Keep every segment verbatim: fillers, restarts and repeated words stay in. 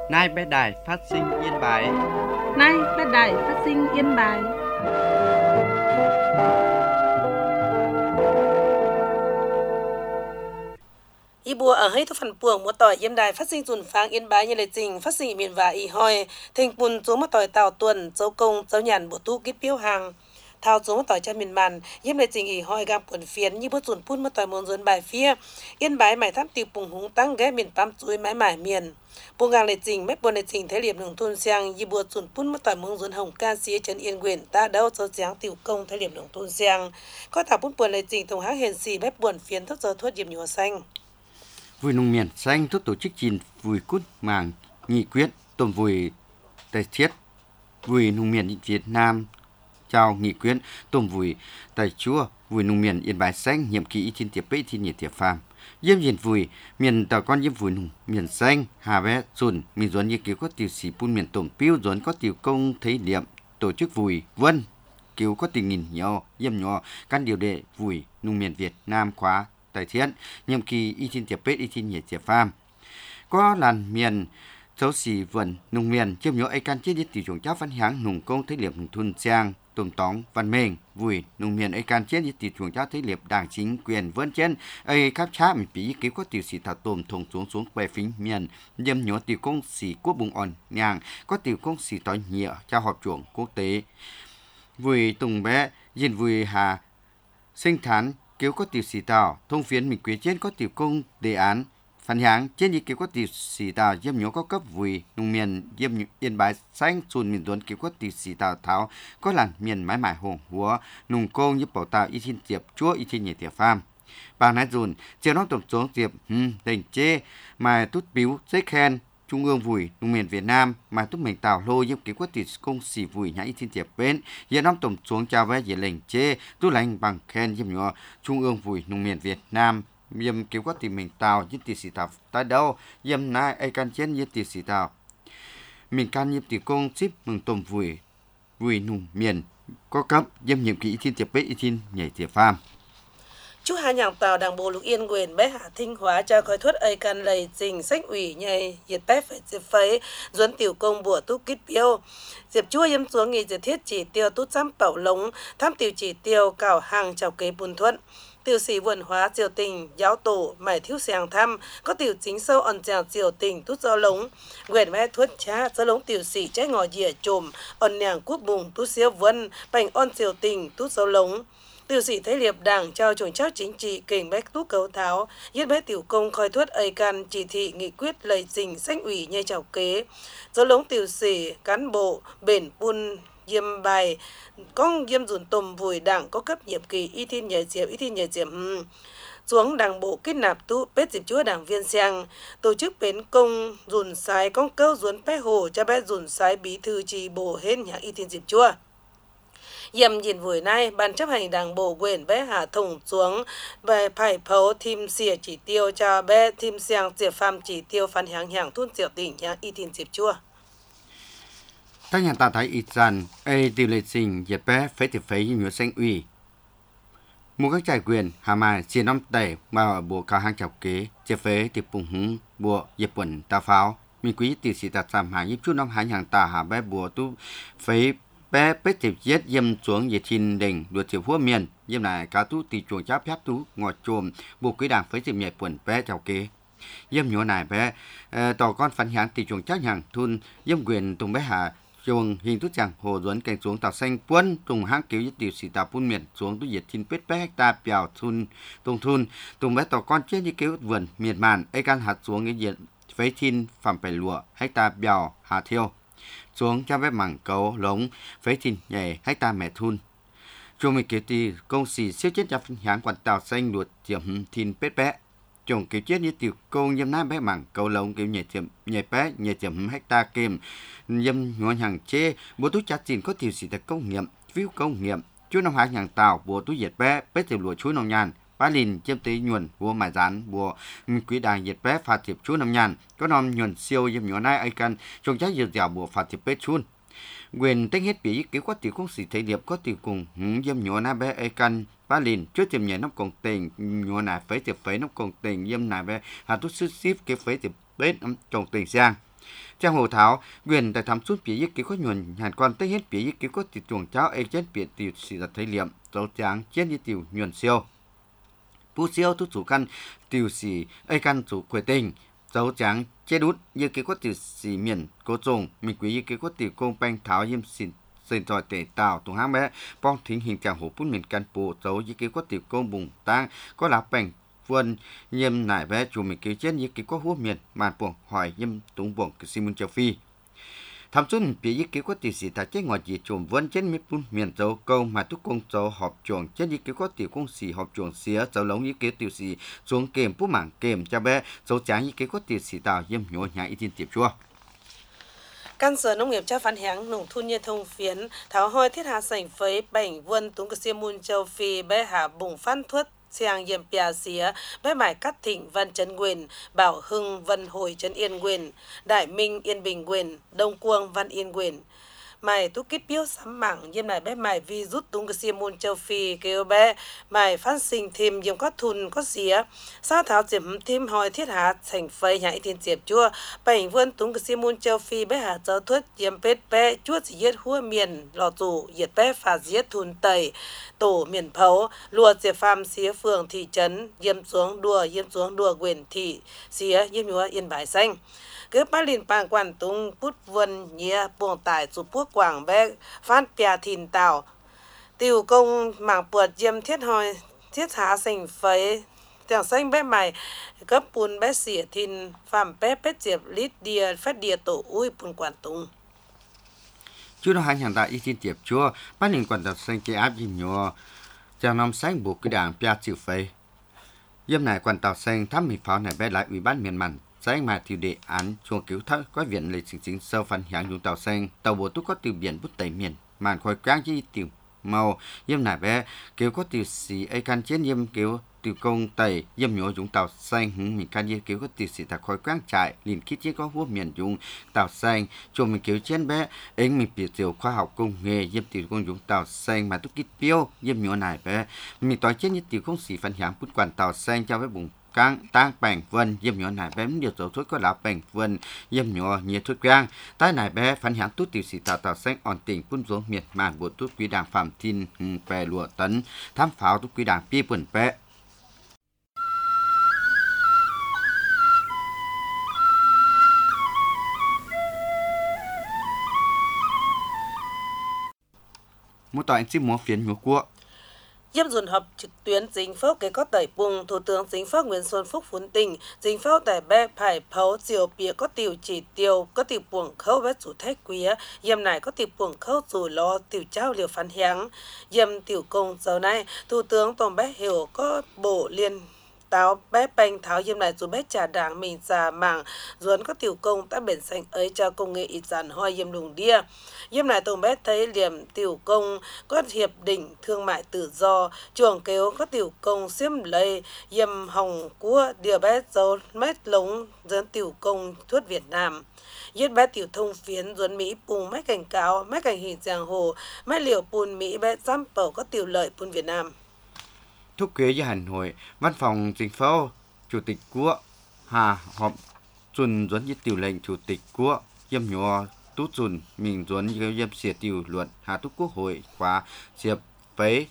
Nay bé đài phát sinh Yên Bái. Nay bé đài phát sinh Yên Bái. Y bùa ở hay thu phần buồng một tỏi Yên Đài phát sinh dùn pháng Yên Bái như lệ trình phát sinh miền và y hoi thành bùn xuống một tỏi tàu tuần dấu công dấu nhàn bộ tu kít piêu hàng thao xuống một tỏi cho miền màn yếm lệ trình y hoi gam quần phiến như bút dùn phun một tỏi môn dùn bài phía Yên Bái mải thăm tiêu bùng húng tăng ghé miền pam chuối mãi mải miền buông ngang lệ trình mấy buồn lệ trình thế liệp đường thôn xiang y bùa dùn phun một tỏi môn dùn hồng ca xía trấn Yên Quyền ta đâu cho giáng tiểu công thế liệp đường thôn xiang có thảo bút buồn lệ trình tổng hãng hiền xì mép buồn phiến thuốc giờ thuốc diệm nhựa xanh. Vui nông miền xanh thuốc tổ chức chín vui cút màng nghị quyết tôm vui tài thiết vui nông miền Việt Nam chào nghị quyết tôm vui tài chúa vui nông miền Yên Bái xanh nhiệm kỳ thiên tiệp bế thiên nhiệt tiệp phàm yếm diện vui miền tàu con yếm vui nông miền xanh hà bé dồn miền dồn như kiểu có tiểu sĩ pun miền tôm piu dồn có tiểu công thấy điểm tổ chức vui vân kiểu có tình nghìn nhỏ yếm nhỏ căn điều đệ vui nông miền Việt Nam khóa tài thiện nhiệm kỳ y thiên tiệp bế y thiên nhiệt tiệp phàm có làn miền xấu xì vườn nông miền chiêm nhớ ai can chết đi tiểu chuồng cháo văn háng nùng công thế liệp thun giang tôm tóng văn mềnh vui nông miền ai can chết đi tiểu chuồng cháo thế liệp đảng chính quyền vân trên ai khắp cha mình bí cứu có tiểu sĩ thảo tôm thùng xuống xuống quay phím miền nhâm nhớ tiểu công sĩ quốc bùng on nhàng có tiểu công sĩ tỏi nhựa trao họp chuồng quốc tế vui tùng bé diên vui hà sinh thán kiểu có tiểu sĩ tàu thông phiến mình quyết trên có tiểu công đề án phản háng trên ý kiến có tiểu sĩ tàu yếm nhớ có cấp vui nông miền yếm Yên Bái xanh xuân miền tuấn kiểu có tiểu sĩ tàu tháo có làn miền mái mải hồng húa nùng công như bảo tàu y thiên tiệp chúa y thiên nhiệt tiệp phàm bà nói dùn chiều nó tổng xuống tiệp ừm đỉnh chê mà tút biếu giấy khen Trung ương vui nông miền Việt Nam mà tút mình tàu lô yếm kiểu có tiểu công sĩ vui nhã y thiên tiệp bên giờ năm tổng xuống chào với dễ lệnh chê tút lành bằng khen yếm nhớ Trung ương vui nông miền Việt Nam yếm kiểu có tìm mình tàu như tỷ sĩ tàu tại đâu yếm nay ai can chiến như tỷ sĩ tàu mình can yếm tỷ công ship mừng tôm vui vui nùng miền có cấp yếm nhiệm kỳ thiên tiệp bế thiên nhảy tiệp phàm Chú Hà Nhàng Tàu Đảng Bộ Lục Yên Quyền bé Hà Thinh Hóa cho khói thuất ây can lầy trình sách ủy nhầy diệt tép phải diệt phấy duấn tiểu công bùa túc kít piêu diệp chúa yếm xuống nghị diệt thiết chỉ tiêu tút xăm bảo lống tham tiểu chỉ tiêu cảo hàng chào kế bùn thuận tiểu sĩ vườn hóa triều tình giáo tổ mải thiếu sàng thăm có tiểu chính sâu ẩn tràng triều tình tút do lống quyền bé thuất cha do lống tiểu sĩ trái ngò dìa trồm ẩn nàng quốc bùng tút siêu vân bành on triều tình tút do lống tiểu sĩ thế liệp đảng trao trùng trách chính trị kình bách túc cấu tháo yết bé tiểu công khoi thuất ây can chỉ thị nghị quyết lầy trình sách ủy nhây chào kế do lống tiểu sĩ cán bộ bền pun yêm bài con yêm dùn tôm vùi đảng có cấp nhiệm kỳ y thiên nhảy diệp y thiên nhảy diệp xuống đảng bộ kết nạp tu bết dịp chúa đảng viên sang tổ chức bến công dùn sái con câu duốn bé hồ cho bé dùn sái bí thư trì bộ hên nhà y thiên dịp chúa yếm nhìn buổi nay ban chấp hành đảng bộ quyền bé hà thủng xuống về phải phấu thêm xỉa chỉ tiêu cho bé thêm sang diệp phàm chỉ tiêu phản hàng hàng thôn diệu tỉnh nhà y thiên dịp chúa các nhà tạ thái ít dàn ai điều lệ trình dẹp bé phải tiệp phấy nhựa xanh ủy mua các trải quyền hà mai chia năm tẩy mà bộ cao hàng chọc kế dẹp phế tiệp bùng húng bộ dẹp quần ta pháo mình quý tiểu sĩ tạt giảm hàng giúp chút năm hai hàng tà hà bé bùa tu phế bé bết tiệp giết yếm xuống về thiên đỉnh đuổi tiệp hua miền yếm này cá tu tì chuồng cháp phép tú ngọt chồm bộ quý đảng phế tiệp nhảy quần bé chọc kế yếm nhỏ này bé tỏ con phản hàng tì chuồng chắc hàng thun yếm quyền tùng bé hà chuồng hình thức chẳng hồ duấn cảnh xuống tàu xanh quân tùng hang cứu với tiểu sĩ tàu phun miền xuống tu diệt thiên pết bé hecta bèo thun tùng thun tùng bé tàu con chết như cứu vườn miền màn ai can hạt xuống cái diện phế thiên phạm phải lụa hecta bèo hà thiêu xuống cho bé mảng cấu lống phế thiên nhảy hecta mẹ thun chuồng mình kiểu tì công sĩ siêu chết cho phân háng quản tàu xanh đuột tiệm thiên pết bé chồng kiểu chết như tiểu công nhâm nam bé mảng cầu lồng kiểu nhảy tiệm nhảy bé nhảy tiệm hecta kim nhâm ngon hàng chê bộ túi chặt chín có tiểu sĩ tại công nghiệm phiếu công nghiệm chú năm hai hàng tàu bộ túi diệt bé bé tiểu lụa chú nông nhàn bá lìn chiêm tí nhuần bùa mài rán bùa quý đài diệt bé phạt tiệp chú năm nhàn có nom nhuần siêu yếm nhỏ nai ai can trong chắc diệt dẻo bùa phạt tiệp bé chun quyền tính hết bị kiểu có tiểu công sĩ thể điệp có tiểu cùng yếm nhỏ nai bé ai can bá lìn trước tiệm nhảy nóc cổng tình nhỏ nai phế tiệp phế nóc cổng tình yếm nai bé hà tút sức ship cái phế tiệp bết trồng tình sang Trang hồ tháo quyền tại thám suốt phía ý kiến có nhuận hàn quan tới hết phía ý kiến có tiệt chuồng cháo ấy chết biệt tiểu sĩ giật thấy liệm dấu tráng chết như tiểu nhuận siêu phú siêu tu chủ căn tiểu sĩ ấy căn chủ quê tình dấu tráng chết đút như kiến có tiểu sĩ miền cố trùng mình quý ý kiến có tiểu công banh tháo yêm xịn xây tròi tể tạo tùng hang bé bong thính hình trạng hồ bún miền căn bộ dấu ý kiến có tiểu công bùng tang có lá bành vườn yêm nải bé chủ mình cứu chết như kiến có hút miền màn buồng hỏi yêm túng buồng cái Simon châu Phi thám xuân phía ý kiến có tiểu sĩ ta chết ngoài chỉ chùm vân chết miết bún miền dấu câu mà túc công dấu họp chuồng chết ý kiến có tiểu công sĩ họp chuồng xía dấu lống ý kiến tiểu sĩ xuống kèm bút mảng kèm cho bé dấu tráng ý kiến có tiểu sĩ tạo yêm nhổ nhà ý tin tiệp chua Căn sở nông nghiệp cho phản hãng nông thôn như thông phiến tháo hoi thiết hạ sảnh phấy bảnh vươn túng cái Simon châu Phi bé hạ bùng phan thuất Siang yêm pia xía, bé mải cắt thịnh văn trấn quyền, bảo hưng văn hồi trấn yên quyền, đại minh yên bình quyền, đông cuông văn yên quyền. Mày tu kít biếu sắm mảng yêm này bé mày vi rút tung cái xiêm môn châu Phi kêu bé mày phát sinh thêm yêm có thun có xía sao tháo chìm thêm hỏi thiết hạ thành phơi nhảy thiên diệp chua bảnh vươn tung cái xiêm môn châu Phi bé hạ châu thuất yêm bết bé chuốt chỉ yết hua miền lò tù yết bé phá yết thun tẩy tổ miền phấu lùa diệp phàm xía phường thị trấn yêm xuống đùa yêm xuống đùa quyền thị xía yêm nhúa yên bãi xanh cứ ba liền bang quan tung bút vân nhia buồng tải chụp quốc quảng bé phát pia thìn tàu tiểu công mảng buột yêm thiết hồi thiết hạ sành phấy tiểu xanh bé mày cấp bùn bé xỉa thìn phạm bé bé diệp lít đìa phát đìa tổ ui bùn quan tung chú nó hành hàng tại ý tin tiệp chúa ba liền quan tập xanh chế áp dìm nhua chào năm sáng buộc cái đảng pia chịu phấy yêm này quan tàu xanh thăm mỹ pháo này bé lại ủy ban miền mặn sáng mà tiêu đề án chuồng cứu thác có viện lịch trình chính sâu phản hiện dùng tàu xanh tàu bộ túc có từ biển bút tẩy miền màn khói quang chi tiểu màu yêm nải bé cứu có từ xì ấy can chiến yêm cứu từ công tẩy yêm nhổ dùng tàu xanh hứng mình can yêm cứu có từ xì thạc khói quang chạy liền kít chiến có hút miền dùng tàu xanh chuồng mình cứu chiến bé ấy mình bị tiểu khoa học công nghệ yêm tiểu công dùng tàu xanh mà túc kít piêu yêm nhổ nải bé mình tối chiến như tiểu công xì phản hiện bút quản tàu xanh cho với bụng căng tăng bành vân yêm nhỏ nải bé điều tổ thuốc có lá bành vân yêm nhỏ nhiệt thuốc quang tai nải bé phản hãng tút tiểu sĩ tạo tạo xanh on tỉnh phun xuống miệt màn bộ tút quý đảng phạm thiên bè lụa tấn tham pháo tút quý đảng pi bẩn bé một tòa anh chim múa phiến múa cua Yêm dồn họp trực tuyến chính phủ kế có tẩy bùng Thủ tướng Chính phủ Nguyễn Xuân Phúc phún tình chính phủ tại bé phải phấu chiều bìa có tiểu chỉ tiêu có tiểu buồng khâu với chủ thách quý yêm này có tiểu buồng khâu dù lo tiểu trao liều phán hiáng yêm tiểu công giờ này Thủ tướng Tổng bé hiểu có bộ liên táo bé bánh tháo yêm này dù bé trả đảng mình già mảng duốn có tiểu công đã bền xanh ấy cho công nghệ ít dàn hoa yêm đùng đia yêm này tổng bé thấy liềm tiểu công có hiệp định thương mại tự do chuồng kéo có tiểu công xiêm lấy yêm hồng cua điều bé dấu mét lống dẫn tiểu công thuốc Việt Nam yết bé tiểu thông phiến duốn Mỹ bùng mấy cảnh cáo mấy cảnh hình giang hồ mấy liều bùn Mỹ bé giam bầu có tiểu lợi bùn Việt Nam thúc kế với Hà Nội, văn phòng chính phủ, chủ tịch của Hà họp chuẩn dẫn với tiểu lệnh chủ tịch của yêm nhỏ tú chuẩn mình dẫn với yêm xỉa tiểu luận Hà Túc Quốc hội khóa diệp với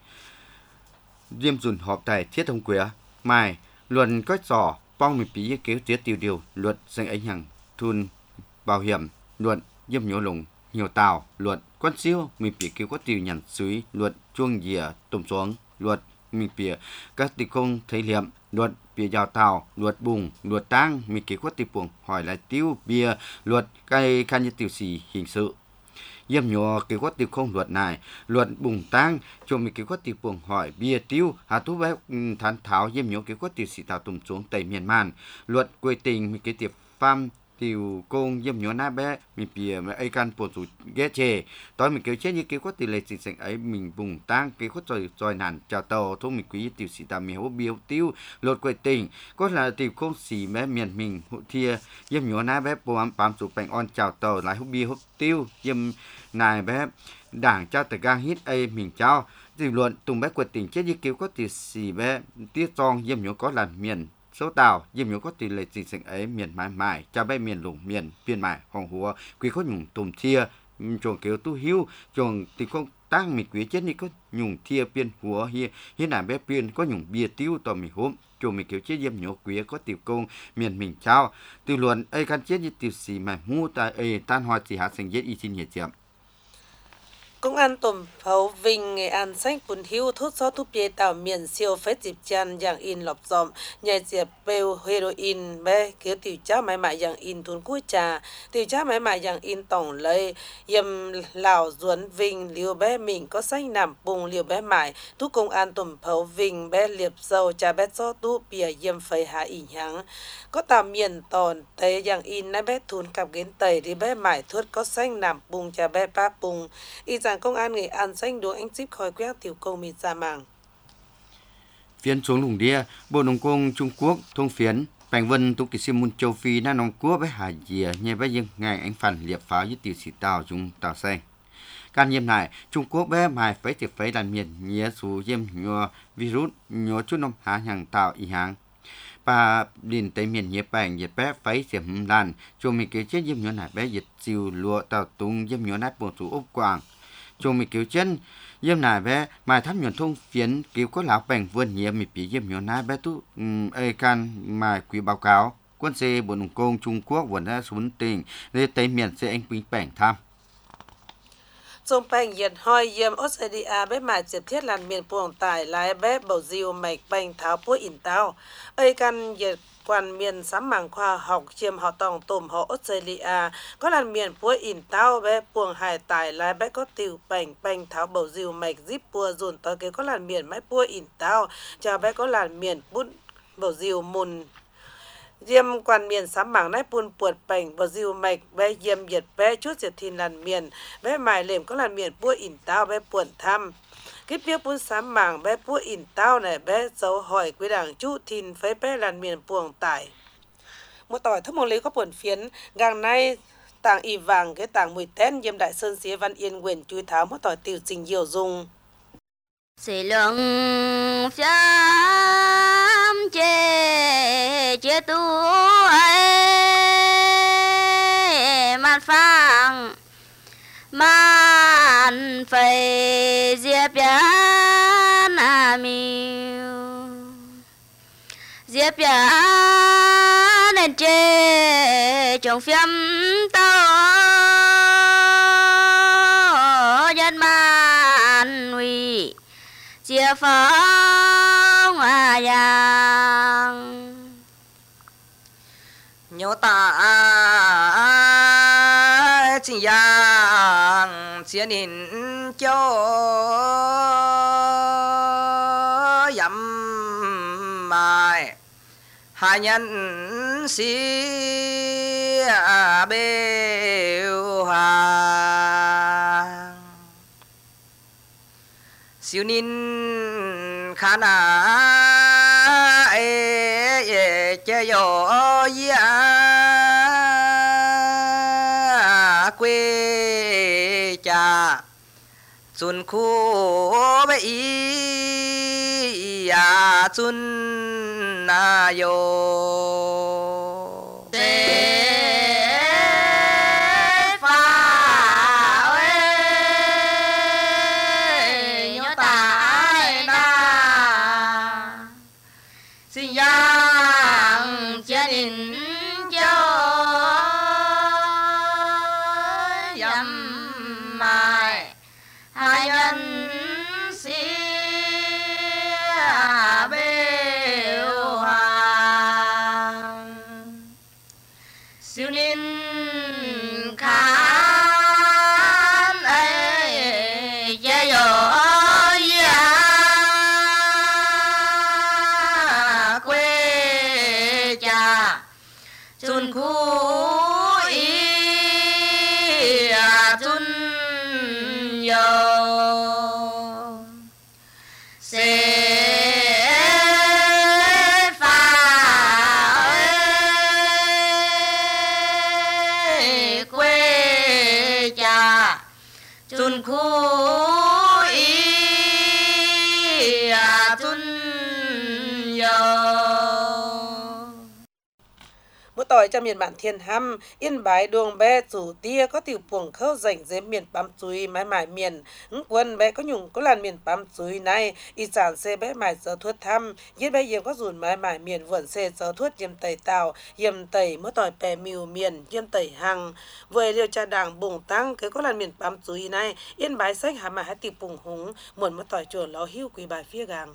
yêm chuẩn họp tại thiết thông quế mai luận có sỏ bong mình bí kéo tiết tiểu điều luật danh ảnh hưởng thun bảo hiểm luận yêm nhỏ lồng nhiều tàu luận quan siêu mình bị kéo có tiểu nhận suý luận chuông dìa tôm xuống luật mình bịa các tình công thấy liệm luật bịa giàu tàu luật bùng luật tăng mình kế quát tình buồng hỏi lại tiêu bia luật cây can như tiểu sĩ hình sự yêm nhỏ kế quát tình không luật này luật bùng tăng cho mình kế quát tình buồng hỏi bia tiêu hà tú bé thán tháo yêm nhỏ kế quát tiểu sĩ tạo tùm xuống tây miền man luật quê tình mình kế tiệp pham tiểu công yêm nhỏ na bé mình bịa mà ai can bộ chủ ghé chè tối mình kêu chết như kêu có tỷ lệ chính sách ấy mình bùng tăng kêu có rồi rồi nản chào tàu thôi mình quý tiểu sĩ tạm miếu biếu tiêu lột quê tình có là tiểu công sĩ bé miền mình hộ thia yêm nhỏ na bé bộ ám bám chủ bành on chào tàu lại hút bia hút tiêu yêm này bé đảng trao từ gang hít ấy mình trao dư luận tùng bé quê tình chết như kêu có tiểu sĩ bé tiết tròn yêm nhỏ có là miền số tàu diêm nhớ có tỷ lệ chính sách ấy miền mãi mãi cho bé miền lủng miền biên mãi hoàng hùa quý có nhung tùm thia chuồng kiểu tu hiu chuồng thì không tăng mì quý chết ni có nhung thia biên hùa hi hi nà bé biên có nhung bia tiêu tò mì hốm chuồng mì kiểu chết diêm nhớ quý có tiểu công miền mình trao từ luận ấy can chết như tiểu sĩ mà mu ta ấy tan hoa chỉ hạ sinh chết y xin nhiệt chậm Công an tùm phấu Vinh Nghệ An xanh bùn hiu thốt gió thúc bia tàu miền siêu phết dịp chan dạng in lọc dòm nhảy diệp bêu heroin bé kiểu tiểu cháu mãi mãi dạng in thun cuối trà tiểu cháu mãi mãi dạng in tổng lấy yếm lào duẩn Vinh liều bé mình có xanh nằm bùng liều bé mãi thúc công an tùm phấu Vinh bé liệp dầu trà bé gió tu bia yếm phây hạ ỉ nháng có tàu miền tòn thấy dạng in nãy bé thun cặp kiến tẩy thì bé mãi thuất có xanh nằm bùng trà bé ba bùng y rằng công an Nghệ An xanh đuổi anh chip khỏi quét tiểu công mịt ra màng. Phiến xuống lùng đia, Bộ Nông công Trung Quốc thông phiến, Bành Vân tục kỳ sim mun châu Phi na nông quốc với Hà Dìa nhé với dân ngày anh phản liệp pháo với tiểu sĩ tàu chúng tàu xanh. Can nhiệm này, Trung Quốc bé mài phải tiệp phải đàn miền nhé số diêm nhờ virus nhớ chút nông hạ hàng tạo y hàng. Và đình tới miền nhé bành nhiệt bé phải xiểm đàn, cho mình kế chết diêm nhớ này bé dịch siêu lụa tàu tung diêm nhớ nát bồn số ốp quảng. Cho mình cứu chân diêm này bé mài thăm nhuận thông phiến cứu có lão bành vươn nhé mình bị diêm nhớ nát bé tu ê can mài quý báo cáo quân xe Bộ Nông công Trung Quốc vẫn đã xuống tỉnh để tới miền sẽ anh quý bành tham. Trong bành nhiệt hoi yếm Australia bé mài diệp thiết làn miền buồng tải lái bé bầu diêu mạch bành tháo bối in tao ê can nhiệt quan miền sắm mảng khoa học chiêm họ tòng tùm họ Australia có làn miền bối in tao bé buồng hải tải lái bé có tiểu bành bành tháo bầu diêu mạch zip bùa dùn tới cái có làn miền máy bối in tao chào bé có làn miền bút bầu diêu mùn diêm quan miền sắm mảng nái buôn puột bành bầu diêu mạch bé diêm nhiệt bé chút diệt thìn làn miền bé mài lềm có làn miền bối in tao bé buồn thăm cái biết bún sám mảng bé búa in tao này bé dấu hỏi quý đảng chú thìn phế bé làn miền buồng tải một tỏi thấp một lý có buồn phiến gang nay tàng y vàng cái tàng mùi tên diêm đại sơn xía văn yên quyền chui tháo một tỏi tiểu trình nhiều dùng sĩ lượng phiếm chê chê tu ấy mặt phẳng man phải diệp yan à miu diệp yan nên chê trong phim tao dân man uy diệp phong à yang nhớ ta chính yang chiến in cho dặm mai hai nhân sĩ bêu hàng siêu nín khả na ê chơi yo ya quê cha chun khu bê y ya chun na yo yo mỗi tỏi cho miền bản thiên hăm yên bái đuông bé chủ tia có tiểu puồng khâu rảnh dưới miền bám chuối mái mải miền ứng quân bé có nhung có làn miền bám chuối này y sản xe bé mải giờ thuốc thăm yết bé yếm có dùn mái mải miền vườn xe giờ thuốc yếm tẩy tàu yếm tẩy mỗi tỏi bè miu miền yếm tẩy hằng vừa liều trà đảng bùng tăng cái có làn miền bám chuối này yên bái sách hà mà hai tiểu puồng húng muộn mỗi tỏi chuồn ló hưu quý bài phía gàng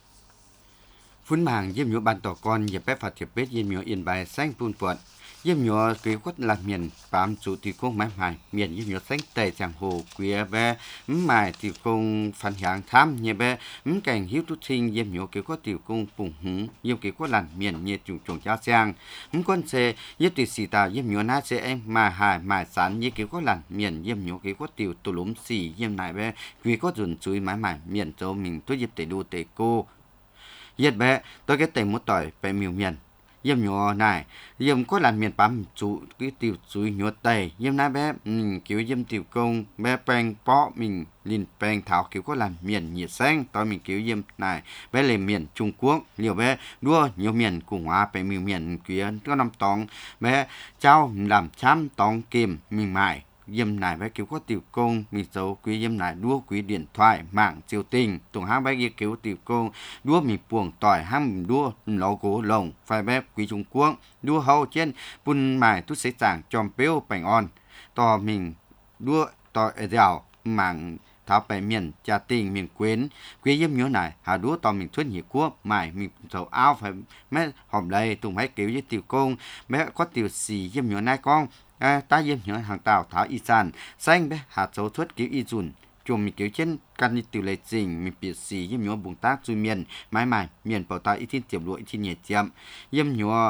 phun màng yếm nhựa bàn tỏ con yếm bé phạt thiệp bết yếm nhựa yên bài xanh phun puộn yếm nhựa quý quất là miền bám chủ thì công mái mải miền yếm nhựa xanh tẩy chẳng hồ quý bé mải thì công phản hàng tham nhẹ bé cảnh hiếu tút sinh yếm nhựa quý quất tiểu công bùng húng yếm quý quất làn miền nhiệt trùng trùng cha sang quân xe yếm tỷ xì tà yếm nhựa na xe em mà hài mải sán yếm quý quất làn miền yếm nhựa quý quất tiểu tù lúm xì yếm này bé quý quất dùn chuối mái mải miền châu mình tôi yếm tẩy đu tẩy cô yết bé tôi cái tẩy một tỏi phải miêu miền yếm nhỏ này yếm có làn miền bám chủ cái tiểu chuối nhỏ tẩy yếm na bé um, kiểu yếm tiểu công bé bèn bó mình liền bèn thảo kiểu có làn miền nhiệt xanh tôi mình kiểu yếm này bé lên miền Trung Quốc liều bé đua nhiều miền cùng hóa phải miêu miền kia có năm tòng bé trao làm chám tòng kim mình mải yếm này bé kiểu có tiểu công mình xấu quý yếm này đua quý điện thoại mạng siêu tình tùng hang bé kia kiểu tiểu công đua mình buồng tỏi ham đua lò gỗ lồng phải bé quý Trung Quốc đua hậu trên bún mài tút sẽ chẳng tròn béo bánh on to mình đua tỏi dẻo mảng tháo bẻ miền trà tình miền quyến quý yếm nhớ này hà đua to mình thuyết nhị quốc mài mình xấu áo phải mấy hòm đây tùng mấy kiểu với tiểu công bé có tiểu xì yếm nhớ này con À, ta yếm nhớ hàng tàu tháo y sản xanh bé hạt dấu thuất kiểu y dùn chùm mình kiểu trên căn như tiểu lệ trình mình biệt xì yếm nhớ bùng tác chui miền mái mải miền bảo ta y thiên tiệm lụa y thiên nhiệt tiệm yếm nhớ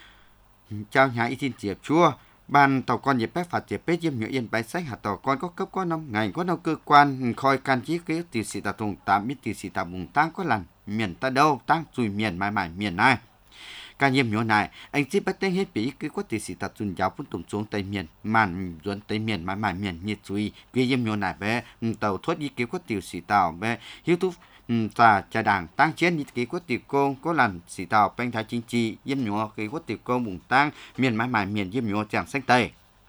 trao nhà y thiên tiệm chua ban tàu con dịp bếp phạt dịp bếp yếm nhớ yên bái sách hạt tàu con có cấp có năm ngày có đâu cơ quan khoi can chí cái tiểu sĩ ta thùng tám biết tiểu sĩ ta bùng tăng có lần miền ta đâu tăng chui miền mái mải miền này ca nhiễm nhỏ này anh chỉ bắt tên hết bị cứ có tỷ sĩ tập trung giáo phun tụng xuống tây miền màn duẩn tây miền mãi mãi miền nhiệt suy cái nhiễm nhỏ này bé tàu thoát đi kiểu có tiểu sĩ tàu bé YouTube và trà đảng tăng chiến như cái có tiểu công có lần sĩ tàu banh thái chính trị nhiễm nhỏ cái có tiểu công bùng tăng miền mãi mãi miền nhiễm nhỏ chẳng xanh tây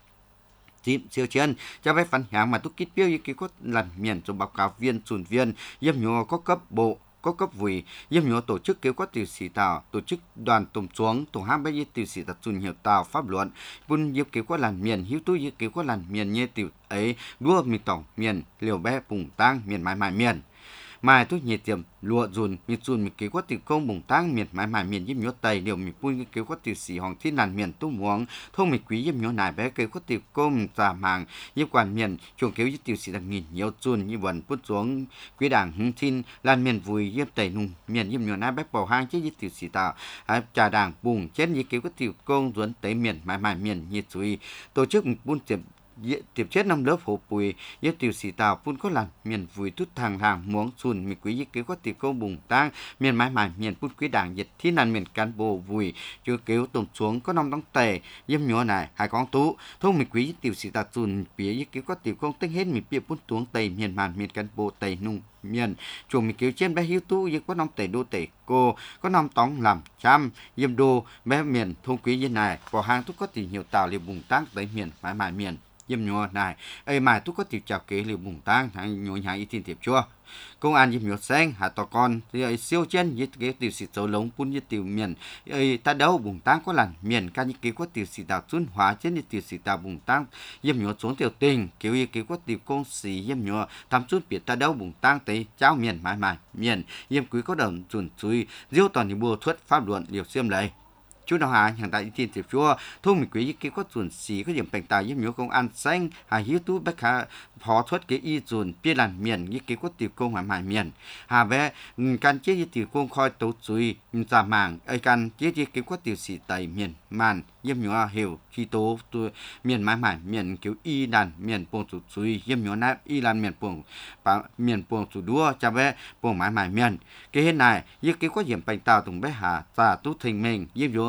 chim siêu chiến cho bé phản hàng mà túc kít biểu như cái có lần miền trong báo cáo viên chuẩn viên nhiễm nhỏ có cấp bộ có cấp ủy yếm nhớ tổ chức kêu có tiểu sĩ tàu tổ chức đoàn tùng xuống tổ ham bây giờ tiểu sĩ tập trung nhiều tàu pháp luận bun yếm kêu có làn miền hiếu tu yếm kêu có làn miền như tiểu ấy đua mi tổng miền liều bé bùng tăng miền mãi mãi miền mai tôi nhiệt tiệm lụa dùn miệt dùn mi kêu có tiểu công bùng tăng miền mãi mãi miền yếm nhớ tây liều mi bun kêu có tiểu sĩ hoàng thiên làn miền tu muống thông mi quý yếm nhớ này bé kêu có tiểu công giả màng yếm quản miền chuồng kêu với tiểu sĩ đặc nghìn nhiều dùn như vần bút xuống quý đảng hưng thiên làn miền vui yếm tây nung miền yếm nhớ này bé bảo hang chứ với tiểu sĩ tạo trà đảng bùng chết như kêu có tiểu công duẩn tây miền mãi mãi miền nhiệt suy tổ chức bun tiệm tiệp chết năm lớp hồ bùi yết tiểu sĩ tàu phun có lần miền vui tút thằng hàng muống xuân mi quý yết kêu có tiểu công bùng tăng miền mãi mãi miền phun quý đảng dịch thi nàn miền cán bộ vui chưa kêu tồn xuống có năm đóng tề yếm nhỏ này hai con tú thông mi quý tiểu sĩ tàu xuân bía yết kêu có tiểu công tinh hết mi bía phun xuống tề miền màn miền cán bộ tề nung miền chuồng mi kêu trên bé hiếu tu yết có năm tề đô tề cô có năm tóng làm trăm yếm đô bé miền thông quý như này bỏ hàng thúc có tiểu nhiều tàu liều bùng tăng tới miền mãi mãi miền yếm nhỏ này ấy mà tôi có tiểu chào kế liều bùng tăng hay nhỏ nhà y tin tiệp chua công an yếm nhỏ xanh hạ tò con thì ấy siêu chân như cái tiểu sĩ dấu lống phun như tiểu miền ấy ta đâu bùng tăng có lần miền ca như cái có tiểu sĩ đào xuân hóa trên như tiểu sĩ đào bùng tăng yếm nhỏ xuống tiểu tình kiểu như cái có tiểu công sĩ yếm nhỏ tham chút biệt ta đâu bùng tăng tới trao miền mãi mãi miền yếm quý có đồng chuẩn suy diêu toàn những bùa thuật pháp luận liều xiêm lấy chú nào hà hiện tại thiên tiệp chúa thông mình quý cái có chuẩn xí có điểm bành tài giúp nhớ công an xanh hà hiếu tú bách hà phó thuật cái y chuẩn bia làn miền như cái có tiểu công mãi miền hà bé can chế như tiểu công khoi tấu suy giả mảng ai can chế như cái có tiểu sĩ tây miền màn giúp nhớ hiểu khi tố miền mãi mãi miền kiểu y đàn miền buông chủ suy giúp nhớ nát y đàn miền buông miền buông chủ đua cha bé buông mãi mãi miền cái hiện này như cái có điểm bành tài tùng bé hà giả tú thành mình giúp nhớ cái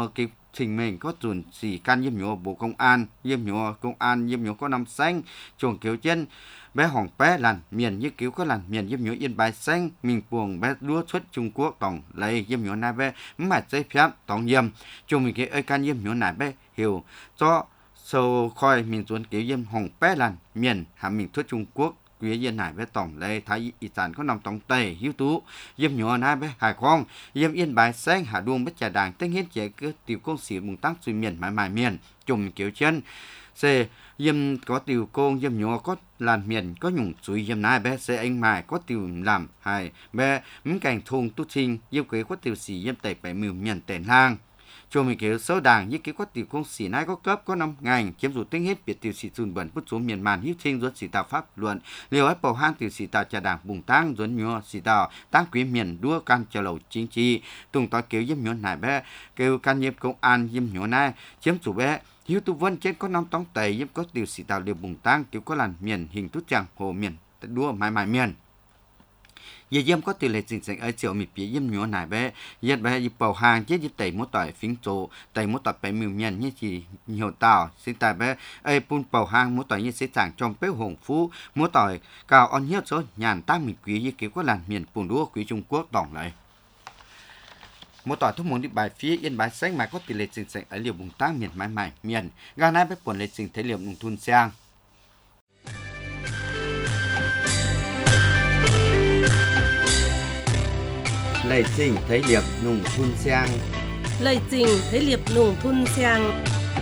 trình mình có chuẩn chỉ can yếm nhúa bộ công an yếm nhúa công an yếm nhúa có năm xanh chuồng kéo chân bé hỏng bé làn miền như cứu có làn miền yếm nhúa yên bái xanh mình buồng bé đua xuất Trung Quốc tổng lấy yếm nhúa này bé mà dây phép tổng yếm chuồng mình cái ơi can yếm nhúa này bé hiểu cho sâu khoi mình chuẩn kéo yếm hỏng bé làn miền hà mình xuất Trung Quốc quý yên này với tổng lệ thái ý sản có nằm tổng tây hiếu tú yếm nhỏ na với hải khoang yếm yên bài xanh hà đuông bất trà đàng tinh hiến chế cứ tiểu công sĩ mùng tăng suy miền mãi mãi miền chùm kiểu chân c yếm có tiểu công yếm nhỏ có làn miền có nhung suy yếm na bé c anh mài có tiểu làm hải bé mắm cảnh thùng tu trình yếm quế có tiểu sĩ yếm tẩy bảy mười miền tèn lang cho mình kiểu số đảng như cái quát tiểu công sĩ này có cấp có năm ngành chiếm dụng tính hết biệt tiểu sĩ dùn bẩn bút xuống miền màn hiếu sinh ruột sĩ tạo pháp luận liều ấy bầu hang tiểu sĩ tạo trà đảng bùng tăng ruột nhọ sĩ tạo tăng quý miền đua can cho lầu chính trị tung tỏi kiểu yếm nhọ này bé kêu can yếm công an yếm nhọ này chiếm chủ bé hiếu tu vân trên có năm tông tây yếm có tiểu sĩ tạo liều bùng tăng kiểu có làn miền hình tút chẳng hồ miền đua mãi mãi miền giờ yếm có tỷ lệ sinh sản ở chiều miền phía yếm nhỏ này bé giờ bé yếm bầu hàng chết yếm tẩy một tỏi phím chỗ tẩy một tỏi bảy miêu nhân như chỉ nhiều tàu sinh tài bé ai pun bầu hàng một tỏi như sẽ chẳng trong bếp hồng phú một tỏi cao on hiếu số nhàn tăng miền quý như kiểu có làn miền bùn đua quý Trung Quốc tổng lại một tỏi thuốc muốn đi bài phía yên bái xanh mà có tỷ lệ sinh sản ở liều bùng tăng miền mãi mãi miền ga này bé buồn lệ sinh thế liều nông thôn sang lời trình thấy liệp nùng thun sang lời trình thấy liệp nùng thun sang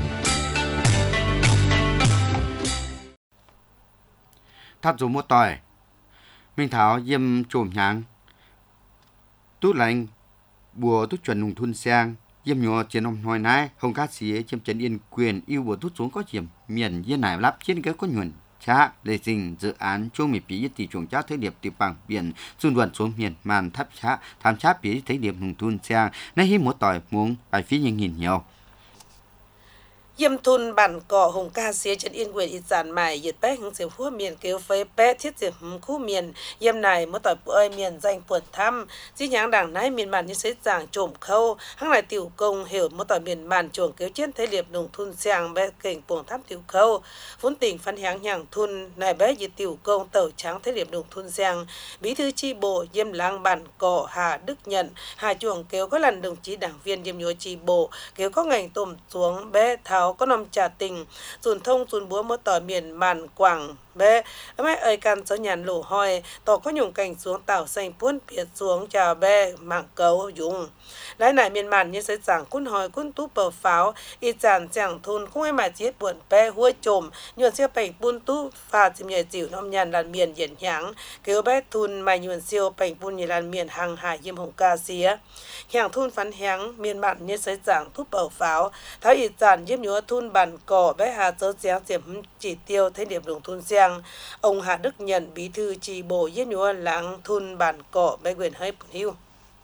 thắt dù một tỏi minh thảo yếm trồm nháng tút lạnh bùa tút chuẩn nùng thun sang yếm nhỏ trên ông nói nái hồng cá sĩ chiếm trấn yên quyền yêu bùa tút xuống có chiếm miền yên này lắp trên cái có nhuận cha để trình dự án chung miền phía tỷ chuồng cha thấy điệp từ bằng biển xung luận xuống miền màn tháp cha tham cha phía thấy điệp nùng thun sang nay hi một tỏi muốn bài phía những nghìn nhiều yếm thun bản cỏ hồng ca xía trên yên quyền ít sản mài nhiệt bé hứng siêu phú miền kêu phê bé thiết diệp khu miền yếm này một tỏi ơi miền danh quần thăm chỉ nháng đảng nái miền màn như sẽ giảng trộm khâu hăng lại tiểu công hiểu một tỏi miền màn chuồng kêu trên thế liệp nùng thun sang bé kềnh buồng thăm tiểu khâu vốn tỉnh phân háng nhàng thun này bé nhiệt tiểu công tàu trắng thế liệp nùng thun sang bí thư chi bộ yếm lang bản cỏ Hà Đức Nhận Hà chuồng kêu có lần đồng chí đảng viên yếm nhúa chi bộ kêu có ngành tôm xuống bé tháo có nằm trà tình dùn thông dùn búa một tỏi miền màn quảng bé mấy ơi can số nhàn lổ hoi tỏ có nhung cảnh xuống tàu xanh puôn biệt xuống chào bé mạng cấu dùng lái này miền màn như sẽ giảng cún hoi cún tú bờ pháo y chàn chẳng thôn không ai mà chết buồn bé huôi trồm nhuận siêu bành puôn tú pha chìm nhẹ chịu năm nhàn làn miền diễn nháng kêu bé thun mày nhuận siêu bành puôn như làn miền hàng hải yêm hồng ca xía nhàng thun phán háng miền màn như sẽ giảng tú bờ pháo thái y chàn yêm nhúa thun bàn cỏ bé hà chớ chéo diệm chỉ tiêu thấy điểm đồng thun giang ông Hà Đức Nhận bí thư chi bộ yếm nhúa làng thun bàn cỏ bé quyền hơi bùn hiu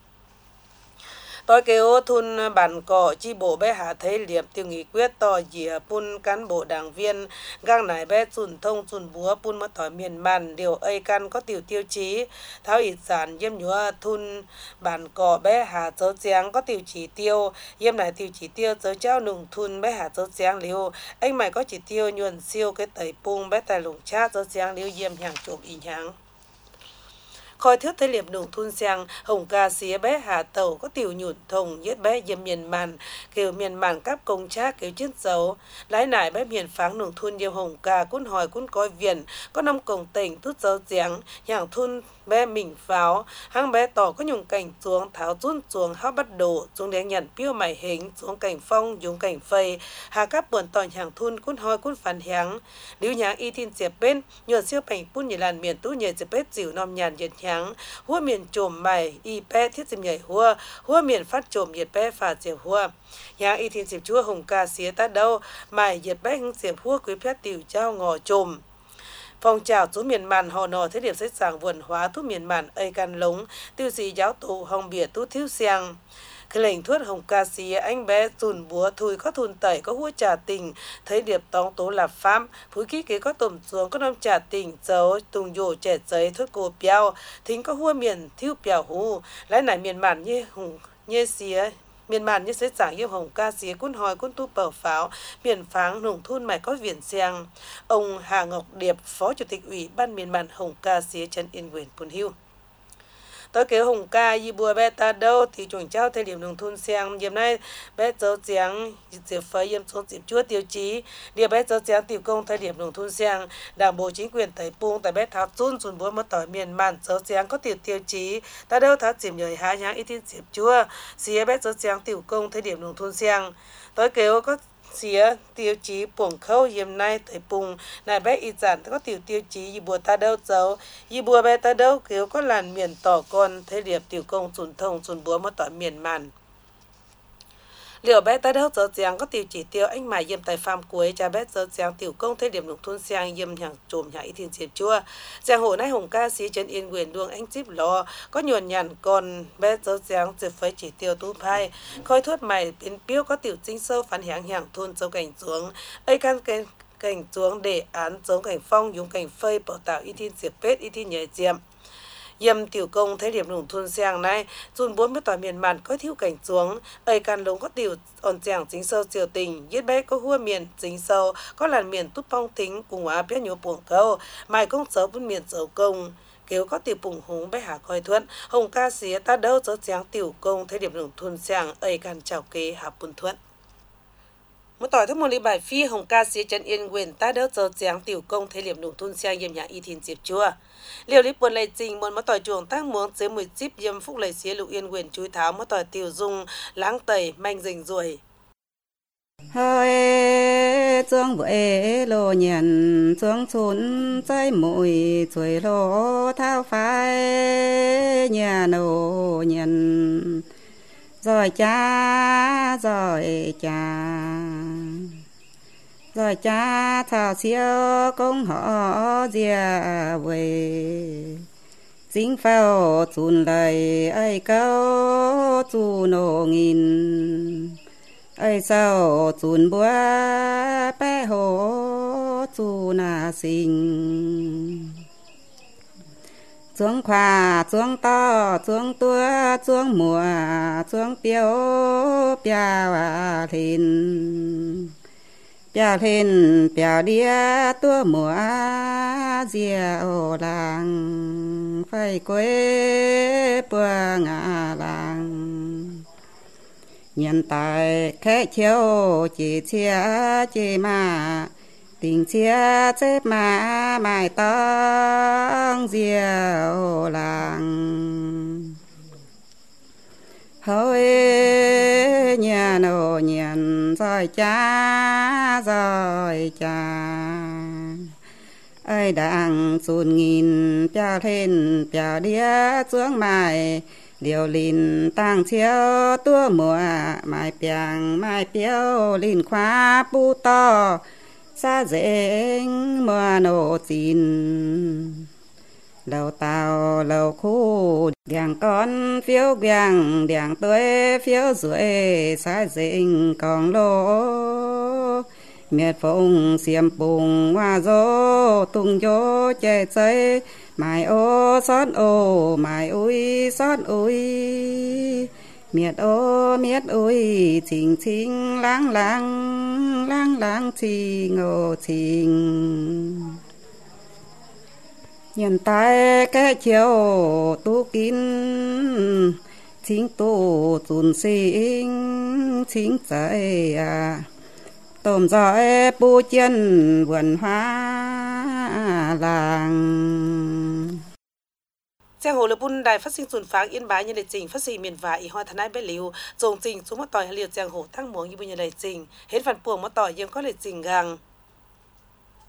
tôi kêu thun bản cỏ chi bộ bé Hà thấy liệp tiêu nghị quyết tỏ dìa pun cán bộ đảng viên gang nải bé chùn thông chùn búa pun mất thỏi miền màn điều ây căn có tiểu tiêu chí tháo ít sản yếm nhúa thun bản cỏ bé Hà chớ chéng có tiểu chỉ tiêu yếm nải tiểu chỉ tiêu chớ trao nùng thun bé Hà chớ chéng liu anh mày có chỉ tiêu nhuận siêu cái tẩy pung bé tài lùng cha chớ chéng liu yếm hàng chục ý nháng khoi thước thế liệp nùng thun sang hồng ca xía bé Hà tàu có tiểu nhụn thùng yết bé yếm miền màn kêu miền màn cáp công cha kêu chiến dấu lái nải bé miền pháng nùng thun nhiều hồng ca cún hỏi cún coi viền có năm cổng tỉnh tút dấu giếng nhàng thun bé mình pháo hang bé tỏ có nhung cảnh xuống tháo run xuống hao bắt đổ xuống đèn nhận piêu mày hình xuống cảnh phong dùng cảnh phây hà cáp buồn tỏi hàng thun cún hỏi cún phản háng liu nháng y thiên diệp bên nhuận siêu cảnh pun như làn miền tú nhẹ diệp bết dịu nom nhàn nhiệt nháng hua miền trồm mày y bé thiết diệp nhảy hua hua miền phát trồm nhiệt bé phà diệp hua nháng y thiên diệp chúa hồng ca xía ta đâu mày nhiệt bé hưng diệp hua quý phép tiểu trao ngò trồm phong trào chú miền màn họ nọ thế điểm sách giảng vườn hóa thuốc miền màn ây can lống tiêu sĩ giáo tù hồng bìa tú thiếu xiang cái lệnh thuốc hồng ca sĩ anh bé dùn búa thui có thun tẩy có hua trà tình thấy điệp tóng tố là pháp phú ký kế có tổm xuống có năm trà tình dấu tùng dồ trẻ giấy thuốc cổ piao thính có hua miền thiếu piao hù lái nải miền màn như hùng như xía miền màn như sẽ giảng yêu hồng ca xía quân hòi quân tu bờ pháo miền pháng nùng thun mày có viền xiang. Ông Hà Ngọc Điệp, Phó Chủ tịch Ủy ban miền màn hồng ca xía trấn Yên Quyền Pun Hiu. Tới kế hồng ca y bùa bé ta đâu thì chuẩn trao thời điểm nông thôn xiang điểm này bé cháu giáng diệp phơi yếm xuống diệp chúa tiêu chí địa bé cháu giáng tiểu công thời điểm nông thôn xiang đảng bộ chính quyền tại Pung tại bé tháo chun chun búa mất tỏi miền màn cháu giáng có tiểu tiêu chí ta đâu tháo chìm nhời hai nháng ít thiên diệp chúa xía bé cháu giáng tiểu công thời điểm nông thôn xiang tới kế có xía tiêu chí buồng khâu yếm nay tại Pung này bé ít giản có tiểu tiêu chí y bùa ta đâu cháu y bùa bé ta đâu kiểu có làn miền tỏ con thế điệp tiểu công chun thông chun búa mất tỏi miền màn liệu bé ta đâu cháu giáng có tiểu chỉ tiêu anh mài yếm tại farm cuối cha bé cháu giáng tiểu công thế điểm nông thôn xiang yếm hàng trùm nhà ít thiên diệp chúa giang hồ nay hồng ca xí trấn Yên Quyền đuông anh chip lò có nhuần nhàn còn bé cháu giáng diệp phơi chỉ tiêu tu phai khói thuốc mày biến piêu có tiểu chính sâu phản hàng hàng thôn châu cảnh xuống ấy can cảnh cảnh xuống đề án chống cảnh phong dùng cảnh phơi bảo tạo ít thiên diệp pết ít thiên nhảy diệm yếm tiểu công thế điểm nông thôn xiang này chun bốn mươi tỏi miền màn có thiếu cảnh xuống ấy can lống có tiểu on chàng chính sâu triều tình yết bé có hua miền chính sâu có làn miền tút phong tính cùng á biết nhớ buồng câu mai công sấu bên miền sấu công kéo có tiểu bùng húng bé hà coi thuận hồng ca xía ta đâu cho chàng tiểu công thế điểm nông thôn xiang ấy can chào kế hà bùn thuận một tỏi thức một lý bài phi hồng ca xía trấn Yên Quyền ta đỡ cho giáng tiểu công thế điểm nông thôn xiang yếm nhà y thiên diệp chúa liều lý buồn lệ trình muốn một tỏi chuồng tác muống dưới mười chip yếm phúc lệ xía lục Yên Quyền chuối tháo một tỏi tiểu dung lãng tẩy manh rình ruồi hơi chuông vội lô nhận chuông chốn trái mũi chuối lô thao phai nhà nô nhận rồi cha rồi cha rồi cha thảo siêu công họ dìa về chính phao chun lời ấy câu chu nô nghìn ấy sao chun búa bé hồ chu na sinh chuông khoa chuông to chuông tua chuông mùa chuông piêu piao thìn piao thìn piao đĩa tua mùa diệu làng phải quê bùa ngà làng nhân tài khẽ chiếu chỉ chia chỉ mà tình chia xếp mà mài tông diệu làng hỡi nhà nô nhận rồi cha rồi cha ấy đang xuân nghìn piao lên piao đĩa xuống mài điều lìn tăng chiếu tua mùa mai piang mai piao lìn khóa pu to xa dễ mùa nổ chín lầu tàu lầu khu đèn con phiếu giang đèn tuổi phiếu rưỡi xa dễ còn lô miệt phong xiêm bùng hoa dô tung dô chè chơi mai ô xót ô mai ui xót ui miệt ô miệt ui chinh chinh lang lang lang lang chi ngô chinh nhân tai cái chiều tu kín chính tu chun sinh chính trái à tôm giỏi bu chân vườn hoa làng giang hồ lập bun đài phát sinh tuần pháng Yên Bái nhân lệ trình phát sinh miền vải y hoa thân ái bé liu dòng trình xuống một tỏi liều giang hồ thăng muống như bây giờ lệ trình hết phần buồng một tỏi yếm có lệ trình gang